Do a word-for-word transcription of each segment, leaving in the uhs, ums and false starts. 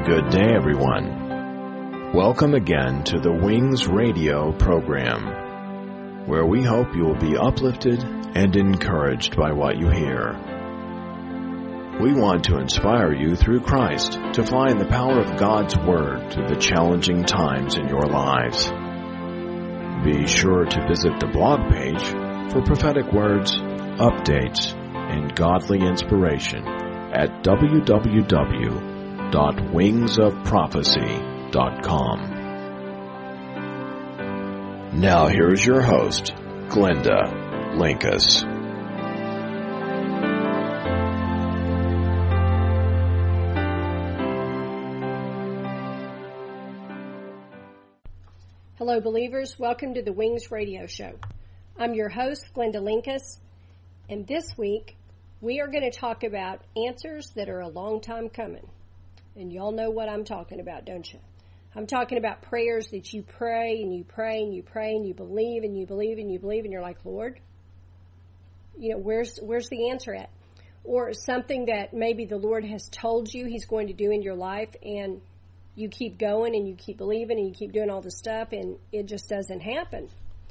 Good day, everyone. Welcome again to the Wings Radio program, where we hope you will be uplifted and encouraged by what you hear. We want to inspire you through Christ to fly in the power of God's Word through the challenging times in your lives. Be sure to visit the blog page for prophetic words, updates, and godly inspiration at w w w dot wings of prophecy dot com. Now here's your host, Glenda Linkus. Hello, believers. Welcome to the Wings Radio Show. I'm your host, Glenda Linkus, and this week we are going to talk about answers that are a long time coming. And y'all know what I'm talking about, don't you? I'm talking about prayers that you pray and you pray and you pray and you believe and you believe and you believe and you're like, Lord, you know, where's where's the answer at? Or something that maybe the Lord has told you He's going to do in your life, and you keep going and you keep believing and you keep doing all this stuff and it just doesn't happen.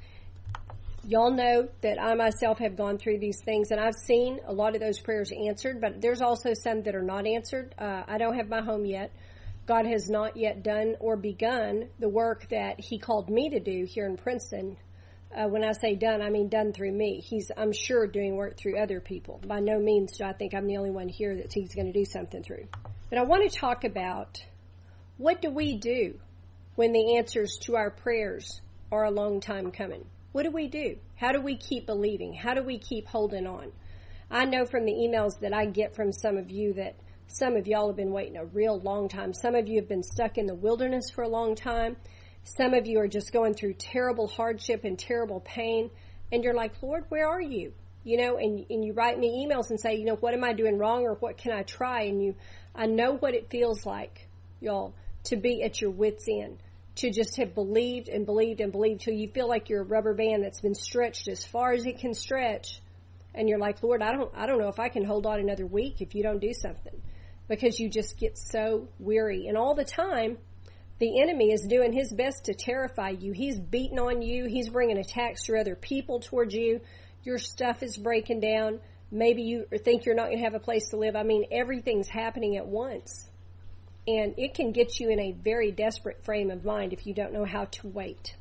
Y'all know that I myself have gone through these things, and I've seen a lot of those prayers answered, but there's also some that are not answered. Uh, I don't have my home yet. God has not yet done or begun the work that He called me to do here in Princeton. Uh, when I say done, I mean done through me. He's, I'm sure, doing work through other people. By no means do I think I'm the only one here that He's going to do something through. But I want to talk about, what do we do when the answers to our prayers are a long time coming? What do we do? How do we keep believing? How do we keep holding on? I know from the emails that I get from some of you that some of y'all have been waiting a real long time. Some of you have been stuck in the wilderness for a long time. Some of you are just going through terrible hardship and terrible pain. And you're like, Lord, where are you? You know, and, and you write me emails and say, you know, what am I doing wrong, or what can I try? And you, I know what it feels like, y'all, to be at your wit's end, to just have believed and believed and believed till you feel like you're a rubber band that's been stretched as far as it can stretch. And you're like, Lord, I don't, I don't know if I can hold on another week if you don't do something, because you just get so weary. And all the time, the enemy is doing his best to terrify you. He's beating on you. He's bringing attacks through other people towards you. Your stuff is breaking down. Maybe you think you're not going to have a place to live. I mean, everything's happening at once. And it can get you in a very desperate frame of mind if you don't know how to wait.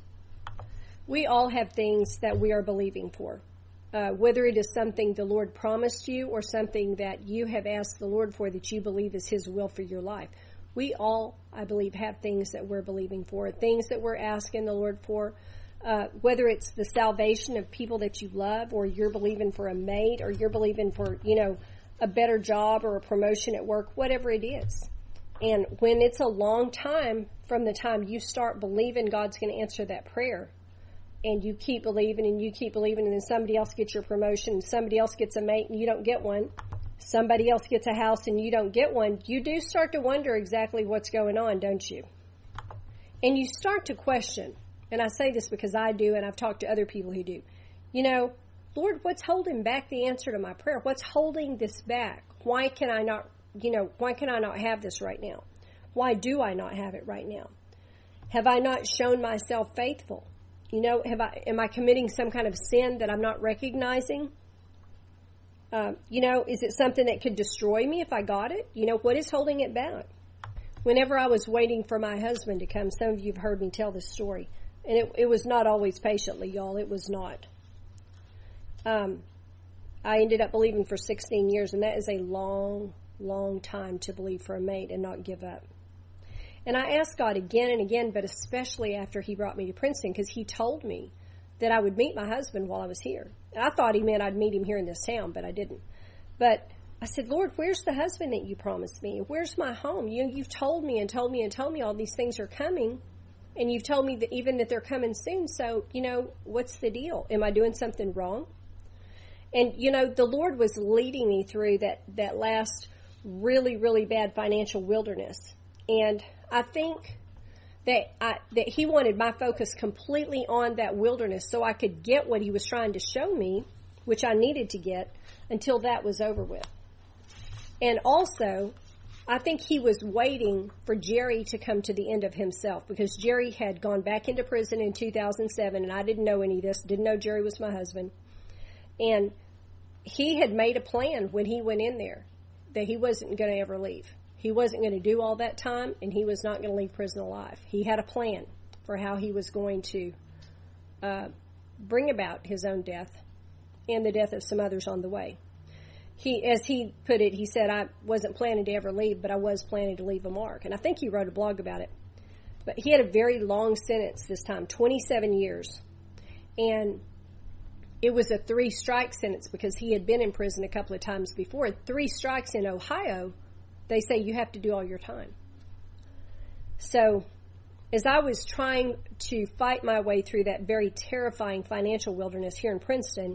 We all have things that we are believing for, uh, whether it is something the Lord promised you or something that you have asked the Lord for that you believe is His will for your life. We all, I believe, have things that we're believing for, things that we're asking the Lord for, uh, whether it's the salvation of people that you love, or you're believing for a mate, or you're believing for, you know, a better job or a promotion at work, whatever it is. And when it's a long time from the time you start believing God's going to answer that prayer, and you keep believing and you keep believing, and then somebody else gets your promotion, and somebody else gets a mate and you don't get one, somebody else gets a house and you don't get one, you do start to wonder exactly what's going on, don't you? And you start to question, and I say this because I do, and I've talked to other people who do, you know, Lord, what's holding back the answer to my prayer? What's holding this back? Why can I not You know, why can I not have this right now? Why do I not have it right now? Have I not shown myself faithful? You know, have I, am I committing some kind of sin that I'm not recognizing? Uh, you know, is it something that could destroy me if I got it? You know, what is holding it back? Whenever I was waiting for my husband to come, some of you have heard me tell this story, and it, it was not always patiently, y'all. It was not. Um, I ended up believing for sixteen years, and that is a long long time to believe for a mate and not give up. And I asked God again and again, but especially after He brought me to Princeton, because He told me that I would meet my husband while I was here. And I thought He meant I'd meet him here in this town, but I didn't. But I said, Lord, where's the husband that you promised me? Where's my home? You, you've told me and told me and told me all these things are coming, and you've told me that even that they're coming soon. So, you know, what's the deal? Am I doing something wrong? And, you know, the Lord was leading me through that, that last really, really bad financial wilderness. And I think that I, that He wanted my focus completely on that wilderness so I could get what He was trying to show me, which I needed to get, until that was over with. And also, I think he was waiting for Jerry to come to the end of himself, because Jerry had gone back into prison in two thousand seven, and I didn't know any of this, didn't know Jerry was my husband. And he had made a plan when he went in there that he wasn't going to ever leave. He wasn't going to do all that time, and he was not going to leave prison alive. He had a plan for how he was going to uh, bring about his own death and the death of some others on the way. He, as he put it, he said, I wasn't planning to ever leave, but I was planning to leave a mark. And I think he wrote a blog about it. But he had a very long sentence this time, twenty-seven years. And it was a three-strike sentence because he had been in prison a couple of times before. Three strikes in Ohio, they say you have to do all your time. So as I was trying to fight my way through that very terrifying financial wilderness here in Princeton,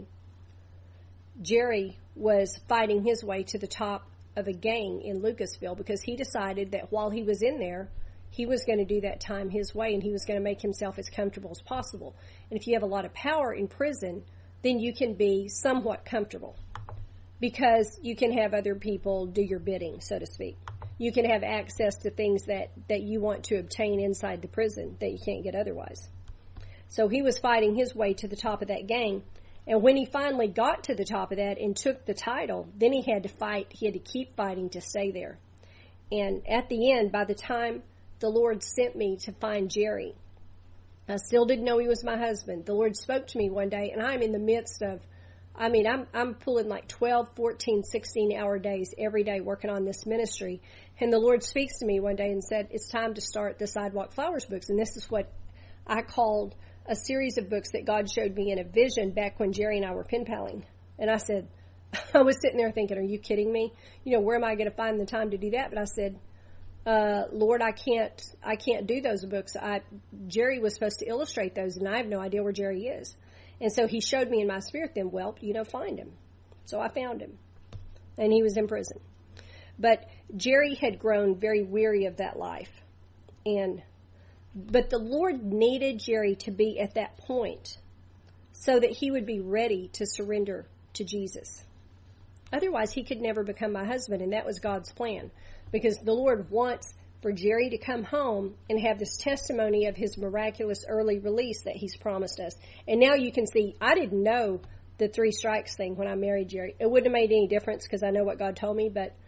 Jerry was fighting his way to the top of a gang in Lucasville because he decided that while he was in there, he was going to do that time his way, and he was going to make himself as comfortable as possible. And if you have a lot of power in prison, then you can be somewhat comfortable because you can have other people do your bidding, so to speak. You can have access to things that, that you want to obtain inside the prison that you can't get otherwise. So he was fighting his way to the top of that gang. And when he finally got to the top of that and took the title, then he had to fight. He had to keep fighting to stay there. And at the end, by the time the Lord sent me to find Jerry, I still didn't know he was my husband. The Lord spoke to me one day, and I'm in the midst of, I mean, I'm I'm pulling like twelve, fourteen, sixteen-hour days every day working on this ministry. And the Lord speaks to me one day and said, it's time to start the Sidewalk Flowers books. And this is what I called a series of books that God showed me in a vision back when Jerry and I were pen paling. And I said, I was sitting there thinking, are you kidding me? You know, where am I going to find the time to do that? But I said, uh, Lord, I can't, I can't do those books. I, Jerry was supposed to illustrate those, and I have no idea where Jerry is. And so he showed me in my spirit then, well, you know, find him. So I found him, and he was in prison. But Jerry had grown very weary of that life. And But the Lord needed Jerry to be at that point so that he would be ready to surrender to Jesus. Otherwise, he could never become my husband, and that was God's plan. Because the Lord wants for Jerry to come home and have this testimony of his miraculous early release that he's promised us. And now you can see, I didn't know the three strikes thing when I married Jerry. It wouldn't have made any difference because I know what God told me, but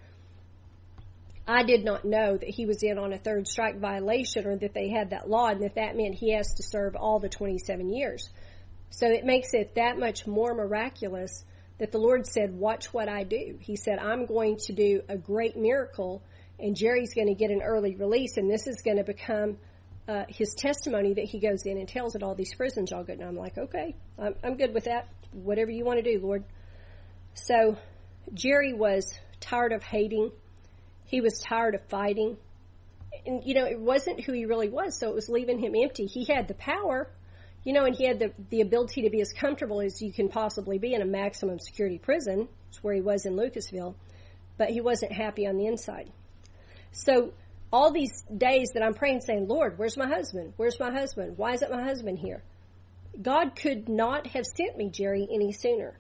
I did not know that he was in on a third strike violation, or that they had that law, and that that meant he has to serve all the twenty-seven years. So it makes it that much more miraculous that the Lord said, watch what I do. He said, I'm going to do a great miracle, and Jerry's going to get an early release, and this is going to become uh, his testimony that he goes in and tells at all these prisons all good. And I'm like, okay, I'm, I'm good with that. Whatever you want to do, Lord. So Jerry was tired of hating. He was tired of fighting. And, you know, it wasn't who he really was, so it was leaving him empty. He had the power, you know, and he had the, the ability to be as comfortable as you can possibly be in a maximum security prison. It's where he was in Lucasville. But he wasn't happy on the inside. So all these days that I'm praying saying, Lord, where's my husband? Where's my husband? Why isn't my husband here? God could not have sent me Jerry any sooner.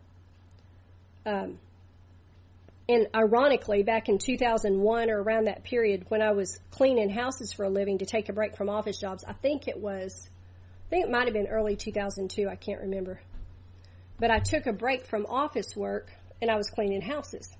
Um, and ironically, back in two thousand one or around that period when I was cleaning houses for a living to take a break from office jobs, I think it was, I think it might have been early two thousand two, I can't remember. But I took a break from office work and I was cleaning houses.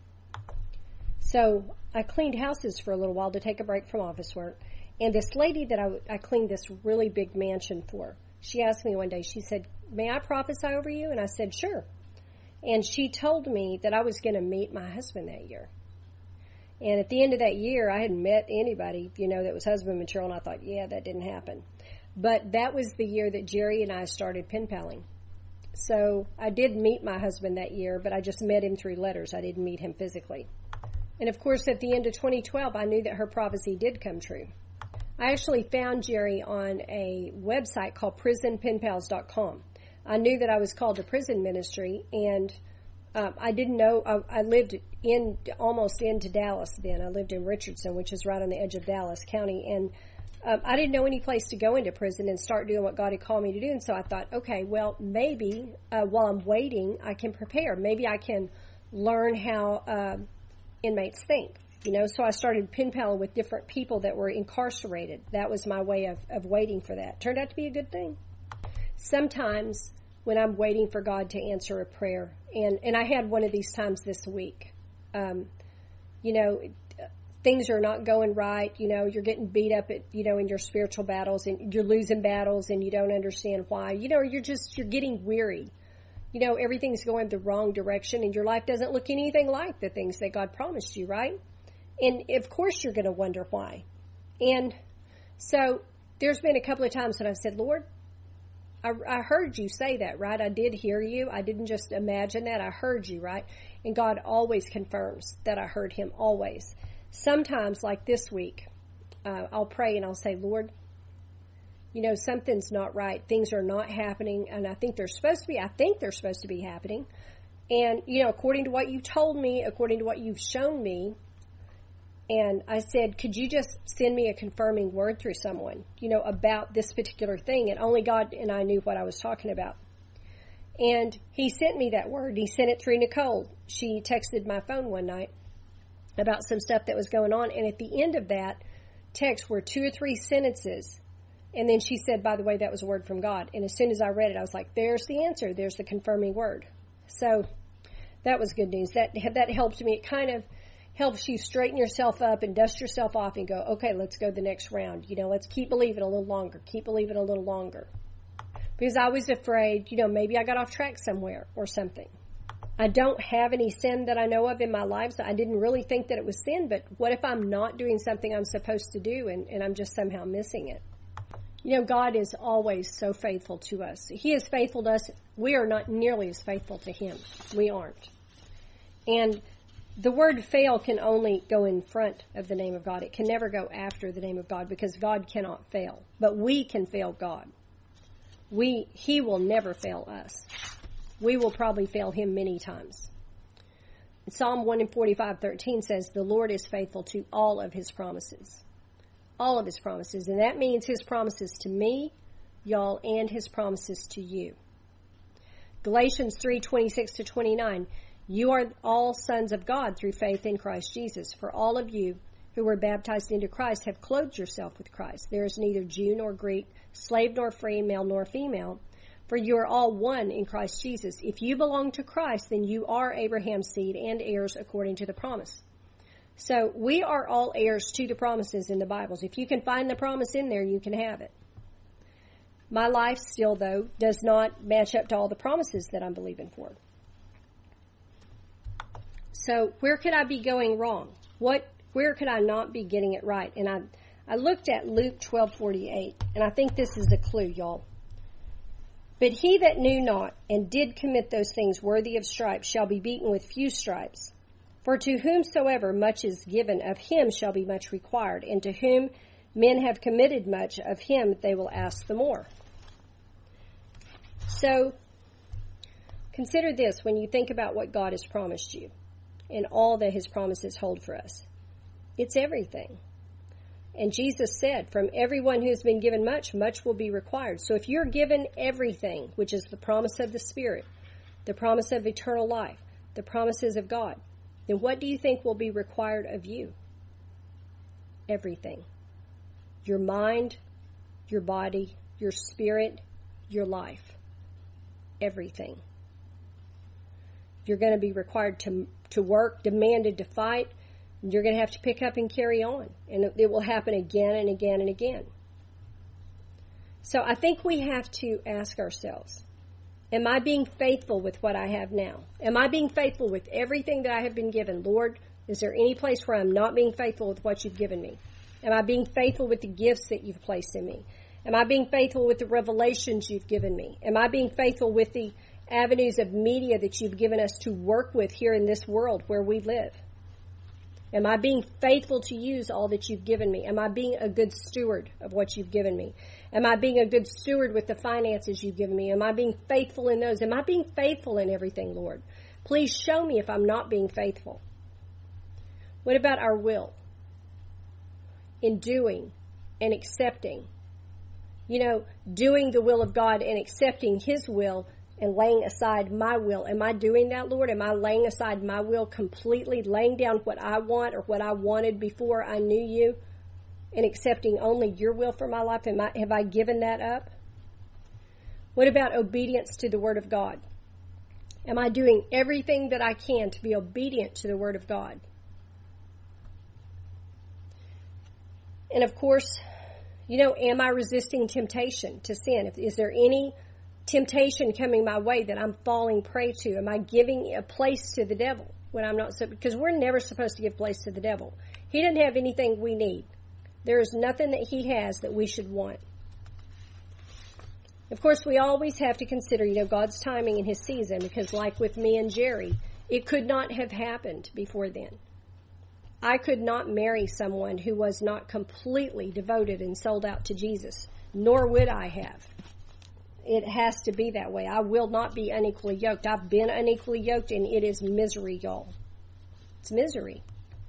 So I cleaned houses for a little while to take a break from office work. And this lady that I, I cleaned this really big mansion for, she asked me one day, she said, may I prophesy over you? And I said, sure. And she told me that I was going to meet my husband that year. And at the end of that year, I hadn't met anybody, you know, that was husband material. And I thought, yeah, that didn't happen. But that was the year that Jerry and I started pen paling. So I did meet my husband that year, but I just met him through letters. I didn't meet him physically. And of course, at the end of twenty twelve, I knew that her prophecy did come true. I actually found Jerry on a website called prison pen pals dot com. I knew that I was called to prison ministry, and um, I didn't know, I, I lived in almost into Dallas then. I lived in Richardson, which is right on the edge of Dallas County, and um, I didn't know any place to go into prison and start doing what God had called me to do. And so I thought, okay, well, maybe uh, while I'm waiting, I can prepare. Maybe I can learn how uh, inmates think. You know, so I started pen paling with different people that were incarcerated. That was my way of, of waiting for that. Turned out to be a good thing. Sometimes when I'm waiting for God to answer a prayer, and, and I had one of these times this week, um, you know, things are not going right, you know, you're getting beat up at, you know, in your spiritual battles, and you're losing battles and you don't understand why, you know, you're just, you're getting weary. You know, everything's going the wrong direction and your life doesn't look anything like the things that God promised you, right? And of course you're going to wonder why. And so there's been a couple of times that I've said, Lord, I, I heard you say that, right? I did hear you. I didn't just imagine that. I heard you, right? And God always confirms that I heard him, always. Sometimes, like this week, uh, I'll pray and I'll say, Lord, you know, something's not right. Things are not happening. And I think they're supposed to be. I think they're supposed to be happening. And, you know, according to what you told me, according to what you've shown me, and I said, could you just send me a confirming word through someone, you know, about this particular thing? And only God and I knew what I was talking about. And he sent me that word. He sent it through Nicole. She texted my phone one night about some stuff that was going on. And at the end of that text were two or three sentences. And then she said, by the way, that was a word from God. And as soon as I read it, I was like, there's the answer. There's the confirming word. So that was good news. That, that helped me. It kind of helps you straighten yourself up and dust yourself off and go, okay, let's go the next round. You know, let's keep believing a little longer. Keep believing a little longer. Because I was afraid, you know, maybe I got off track somewhere or something. I don't have any sin that I know of in my life, so I didn't really think that it was sin, but what if I'm not doing something I'm supposed to do and, and I'm just somehow missing it? You know, God is always so faithful to us. He is faithful to us. We are not nearly as faithful to him. We aren't. And the word fail can only go in front of the name of God. It can never go after the name of God because God cannot fail. But we can fail God. We, he will never fail us. We will probably fail him many times. Psalm one forty-five thirteen says, the Lord is faithful to all of his promises. All of his promises. And that means his promises to me, y'all, and his promises to you. Galatians three twenty-six to twenty-nine. You are all sons of God through faith in Christ Jesus. For all of you who were baptized into Christ have clothed yourself with Christ. There is neither Jew nor Greek, slave nor free, male nor female, for you are all one in Christ Jesus. If you belong to Christ, then you are Abraham's seed and heirs according to the promise. So we are all heirs to the promises in the Bibles. If you can find the promise in there, you can have it. My life still, though, does not match up to all the promises that I'm believing for. So where could I be going wrong? What, where could I not be getting it right? And I, I looked at Luke twelve forty-eight, and I think this is a clue, y'all. But he that knew not and did commit those things worthy of stripes shall be beaten with few stripes. For to whomsoever much is given, of him shall be much required, and to whom men have committed much, of him they will ask the more. So consider this when you think about what God has promised you and all that his promises hold for us. It's everything. And Jesus said, from everyone who has been given much, much will be required. So if you're given everything, which is the promise of the Spirit, the promise of eternal life, the promises of God, then what do you think will be required of you? Everything. Your mind, your body, your spirit, your life. Everything. You're going to be required to, to work, demanded to fight. You're going to have to pick up and carry on. And it, it will happen again and again and again. So I think we have to ask ourselves, am I being faithful with what I have now? Am I being faithful with everything that I have been given? Lord, is there any place where I'm not being faithful with what you've given me? Am I being faithful with the gifts that you've placed in me? Am I being faithful with the revelations you've given me? Am I being faithful with the avenues of media that you've given us to work with here in this world where we live? Am I being faithful to use all that you've given me? Am I being a good steward of what you've given me? Am I being a good steward with the finances you've given me? Am I being faithful in those? Am I being faithful in everything, Lord? Please show me if I'm not being faithful. What about our will? In doing and accepting. You know, doing the will of God and accepting his will and laying aside my will. Am I doing that, Lord? Am I laying aside my will completely, laying down what I want or what I wanted before I knew you and accepting only your will for my life? Am I, have I given that up? What about obedience to the Word of God? Am I doing everything that I can to be obedient to the Word of God? And of course, you know, am I resisting temptation to sin? Is there any temptation coming my way that I'm falling prey to? Am I giving a place to the devil when I'm not so? Because we're never supposed to give place to the devil. He doesn't have anything we need. There is nothing that he has that we should want. Of course, we always have to consider, you know, God's timing and his season, because like with me and Jerry, it could not have happened before then. I could not marry someone who was not completely devoted and sold out to Jesus, nor would I have. It has to be that way. I will not be unequally yoked. I've been unequally yoked, and it is misery, y'all. It's misery.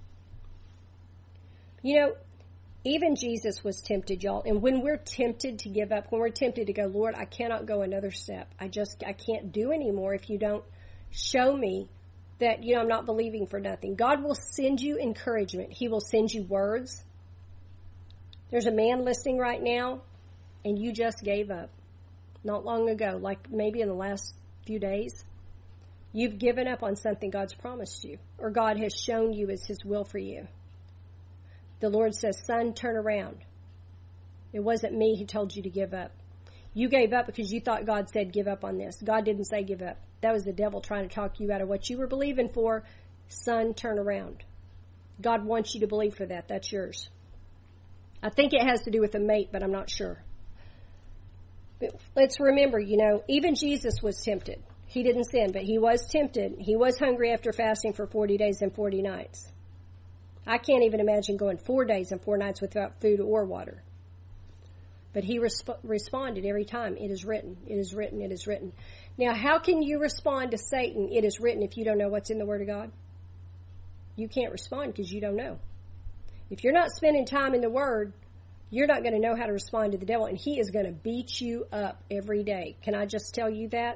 You know, even Jesus was tempted, y'all. And when we're tempted to give up, when we're tempted to go, Lord, I cannot go another step. I just, I can't do anymore if you don't show me that, you know, I'm not believing for nothing. God will send you encouragement. He will send you words. There's a man listening right now, and you just gave up. Not long ago, like maybe in the last few days, you've given up on something God's promised you, or God has shown you is his will for you. The Lord says, son, turn around. It wasn't me who told you to give up. You gave up because you thought God said give up on this. God didn't say give up. That was the devil trying to talk you out of what you were believing for. Son, turn around. God wants you to believe for that. That's yours. I think it has to do with a mate, but I'm not sure. But let's remember, you know, even Jesus was tempted. He didn't sin, but he was tempted. He was hungry after fasting for forty days and forty nights. I can't even imagine going four days and four nights without food or water. But he resp- responded every time. It is written. It is written. It is written. Now, how can you respond to Satan, it is written, if you don't know what's in the Word of God? You can't respond because you don't know. If you're not spending time in the Word, you're not going to know how to respond to the devil, and he is going to beat you up every day. Can I just tell you that?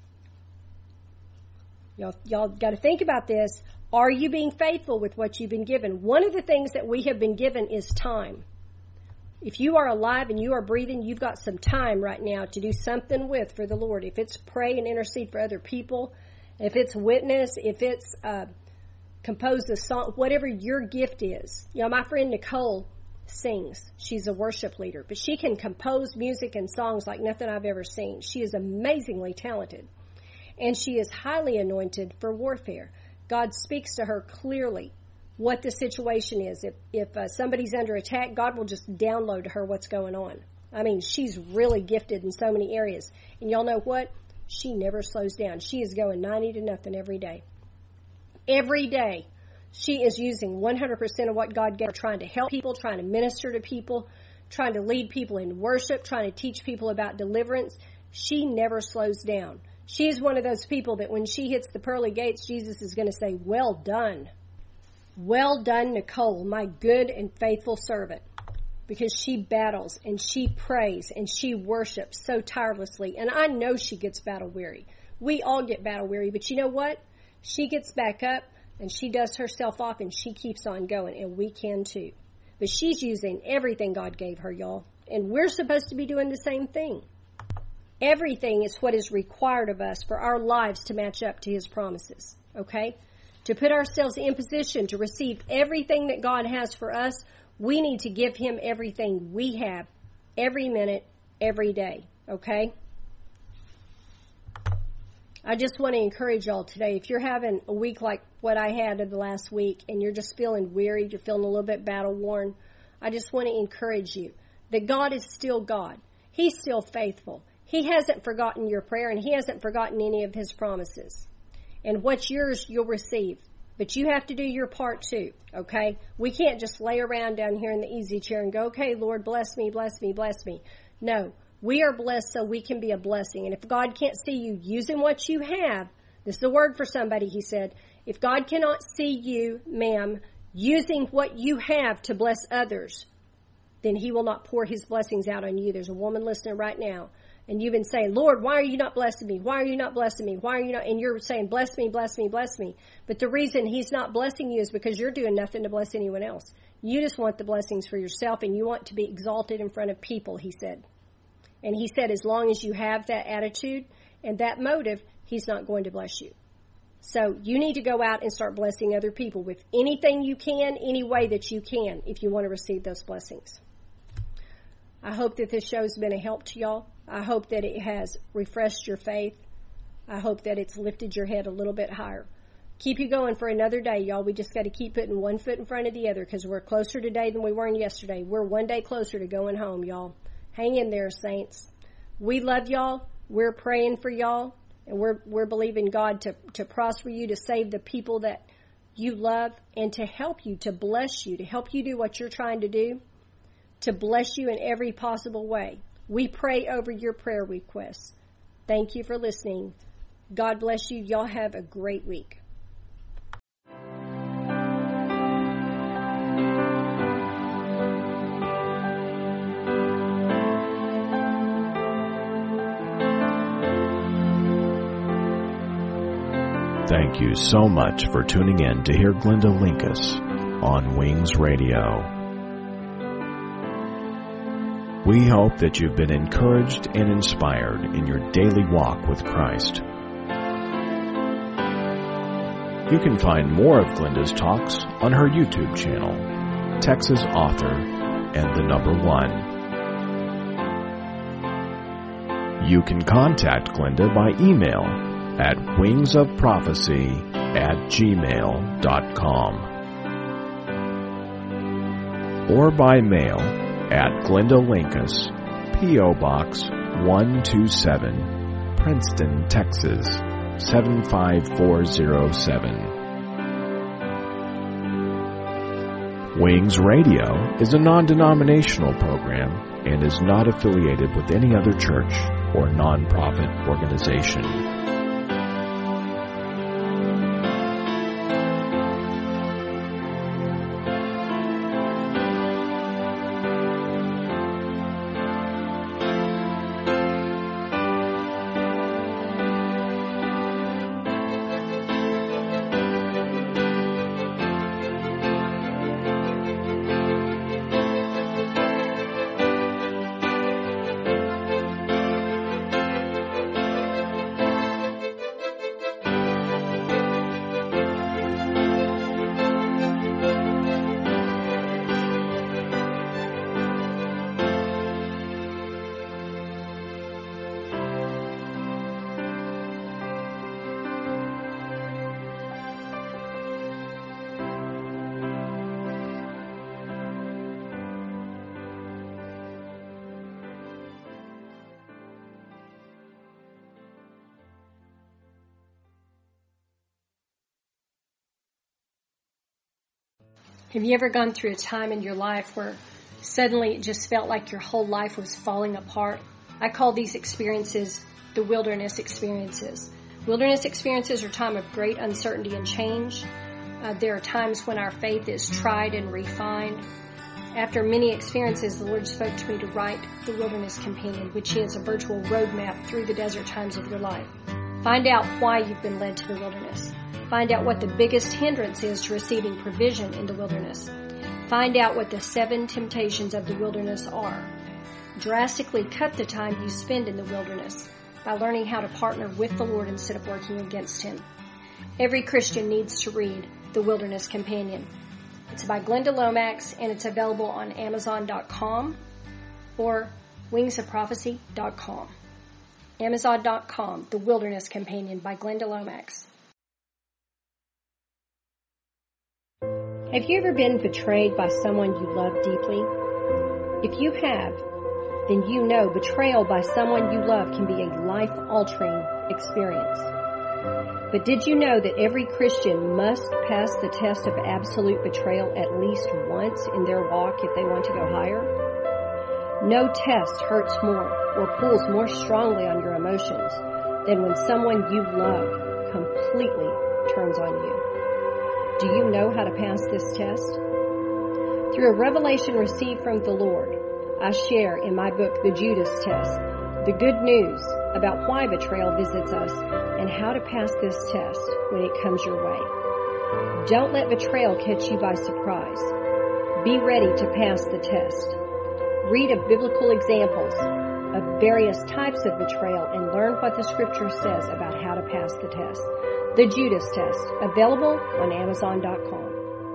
Y'all, y'all got to think about this. Are you being faithful with what you've been given? One of the things that we have been given is time. If you are alive and you are breathing, you've got some time right now to do something with for the Lord. If it's pray and intercede for other people, if it's witness, if it's uh, compose a song, whatever your gift is. You know, my friend Nicole sings. She's a worship leader, but she can compose music and songs like nothing I've ever seen. She is amazingly talented, and she is highly anointed for warfare. God speaks to her clearly what the situation is. If if uh, somebody's under attack, God will just download to her what's going on. I mean, she's really gifted in so many areas. And y'all know what? She never slows down. She is going ninety to nothing every day. Every day. She is using one hundred percent of what God gave her, trying to help people, trying to minister to people, trying to lead people in worship, trying to teach people about deliverance. She never slows down. She is one of those people that when she hits the pearly gates, Jesus is going to say, well done. Well done, Nicole, my good and faithful servant. Because she battles and she prays and she worships so tirelessly. And I know she gets battle weary. We all get battle weary. But you know what? She gets back up and she dusts herself off and she keeps on going. And we can too. But she's using everything God gave her, y'all. And we're supposed to be doing the same thing. Everything is what is required of us for our lives to match up to his promises. Okay? To put ourselves in position to receive everything that God has for us, we need to give him everything we have, every minute, every day. Okay? I just want to encourage y'all today, if you're having a week like what I had in the last week and you're just feeling weary, you're feeling a little bit battle worn, I just want to encourage you that God is still God. He's still faithful. He hasn't forgotten your prayer and he hasn't forgotten any of his promises. And what's yours, you'll receive. But you have to do your part too, okay? We can't just lay around down here in the easy chair and go, okay, Lord, bless me, bless me, bless me. No, we are blessed so we can be a blessing. And if God can't see you using what you have, this is a word for somebody, he said, if God cannot see you, ma'am, using what you have to bless others, then he will not pour his blessings out on you. There's a woman listening right now, and you've been saying, Lord, why are you not blessing me? Why are you not blessing me? Why are you not? And you're saying, bless me, bless me, bless me. But the reason he's not blessing you is because you're doing nothing to bless anyone else. You just want the blessings for yourself, and you want to be exalted in front of people, he said. And he said, as long as you have that attitude and that motive, he's not going to bless you. So you need to go out and start blessing other people with anything you can, any way that you can, if you want to receive those blessings. I hope that this show has been a help to y'all. I hope that it has refreshed your faith. I hope that it's lifted your head a little bit higher. Keep you going for another day, y'all. We just got to keep putting one foot in front of the other because we're closer today than we were yesterday. We're one day closer to going home, y'all. Hang in there, saints. We love y'all. We're praying for y'all. And we're we're believing God to, to prosper you, to save the people that you love, and to help you, to bless you, to help you do what you're trying to do, to bless you in every possible way. We pray over your prayer requests. Thank you for listening. God bless you. Y'all have a great week. Thank you so much for tuning in to hear Glenda Linkus on Wings Radio. We hope that you've been encouraged and inspired in your daily walk with Christ. You can find more of Glenda's talks on her YouTube channel, Texas Author and the Number One. You can contact Glenda by email at wingsofprophecy at gmail dot com or by mail at Glenda Linkus, P O. Box one two seven, Princeton, Texas seven five four zero seven. Wings Radio is a non-denominational program and is not affiliated with any other church or non-profit organization. Have you ever gone through a time in your life where suddenly it just felt like your whole life was falling apart? I call these experiences the wilderness experiences. Wilderness experiences are a time of great uncertainty and change. Uh, there are times when our faith is tried and refined. After many experiences, the Lord spoke to me to write The Wilderness Companion, which is a virtual roadmap through the desert times of your life. Find out why you've been led to the wilderness. Find out what the biggest hindrance is to receiving provision in the wilderness. Find out what the seven temptations of the wilderness are. Drastically cut the time you spend in the wilderness by learning how to partner with the Lord instead of working against Him. Every Christian needs to read The Wilderness Companion. It's by Glenda Lomax, and it's available on amazon dot com or wings of prophecy dot com. amazon dot com, The Wilderness Companion by Glenda Lomax. Have you ever been betrayed by someone you love deeply? If you have, then you know betrayal by someone you love can be a life-altering experience. But did you know that every Christian must pass the test of absolute betrayal at least once in their walk if they want to go higher? No test hurts more or pulls more strongly on your emotions than when someone you love completely turns on you. Do you know how to pass this test? Through a revelation received from the Lord, I share in my book, The Judas Test, the good news about why betrayal visits us and how to pass this test when it comes your way. Don't let betrayal catch you by surprise. Be ready to pass the test. Read of biblical examples of various types of betrayal and learn what the scripture says about how to pass the test. The Judas Test, available on Amazon dot com.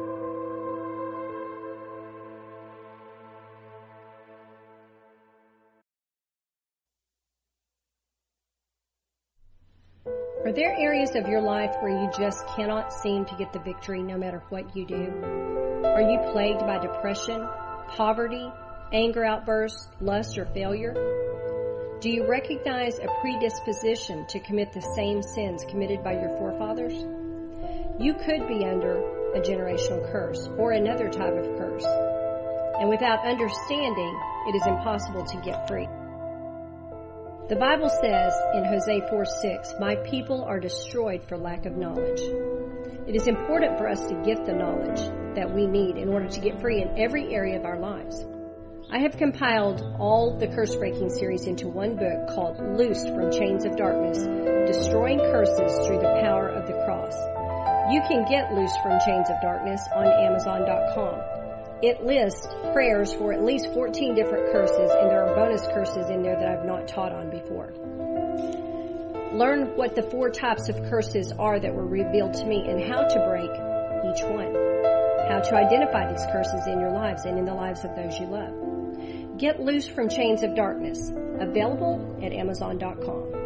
Are there areas of your life where you just cannot seem to get the victory no matter what you do? Are you plagued by depression, poverty, anger outbursts, lust, or failure? Do you recognize a predisposition to commit the same sins committed by your forefathers? You could be under a generational curse or another type of curse, and without understanding, it is impossible to get free. The Bible says in Hosea four six, "My people are destroyed for lack of knowledge." It is important for us to get the knowledge that we need in order to get free in every area of our lives. I have compiled all the curse-breaking series into one book called Loosed from Chains of Darkness, Destroying Curses Through the Power of the Cross. You can get Loosed from Chains of Darkness on Amazon dot com. It lists prayers for at least fourteen different curses, and there are bonus curses in there that I've not taught on before. Learn what the four types of curses are that were revealed to me and how to break each one. How to identify these curses in your lives and in the lives of those you love. Get Loose from Chains of Darkness, available at Amazon dot com.